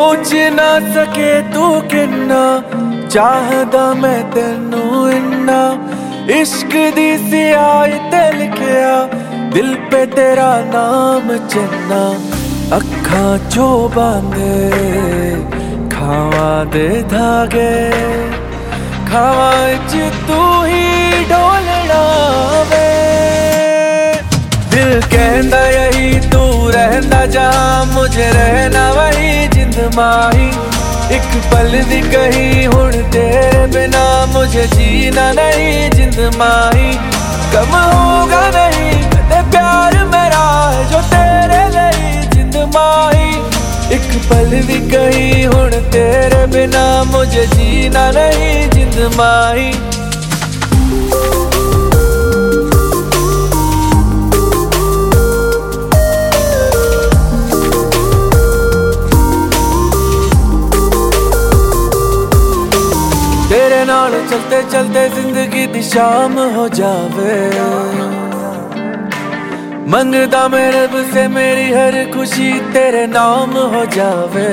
सोच ना सके तू किन्ना चाहदा मैं तेनू इन्ना। इश्क दी सियाही ते लिखिया दिल पे तेरा नाम चन्ना। अखां चो बांधे खावा दे धागे, खावा च तू ही ढोलना वे। दिल कहंदा यही तू रहंदा जहां, मुझे रहना वही जिंद माही। एक पल दी कहीं हुण तेरे बिना, मुझे जीना नहीं जिंद माही। कम होगा नहीं कदे प्यार मेरा जो तेरे लिए जिंद माही। एक पल भी कहीं हुण तेरे बिना, मुझे जीना नहीं जिंद माही। तेरे नाल चलते चलते जिंदगी दी शाम हो जावे। मंगदा मैं रब से मेरी हर खुशी तेरे नाम हो जावे।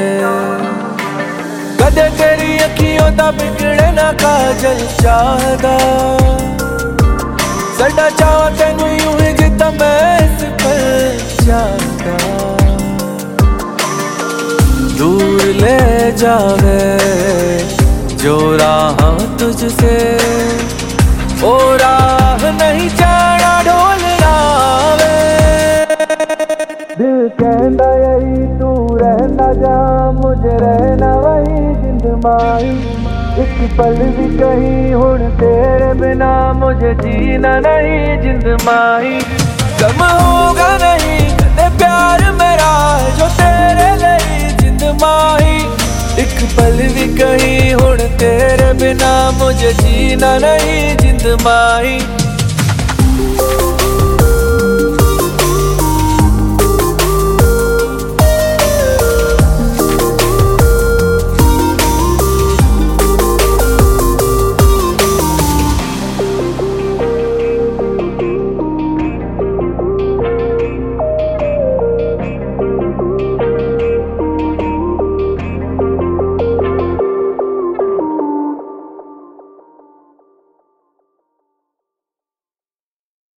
कदे तेरी अखियों दा बिगड़े ना काजल चाहदा, सदा चाह तेनू यूं ही जिद्दां मैं इस पल चाहदा। दूर ले जावे जो राह तुझसे, ओ राह नहीं जाना ढोलना वे। दिल कहंदा यही तू रहना जहां, मुझे रहना वही जिंद माही। एक पल भी कहीं हुण तेरे बिना, मुझे जीना नहीं जिंद माही। कम होगा नहीं कदे प्यार मेरा जो तेरे लिए जिंद माही। एक पल भी कहीं हुण तेरे बिना, मुझे जीना नहीं जिंद माही।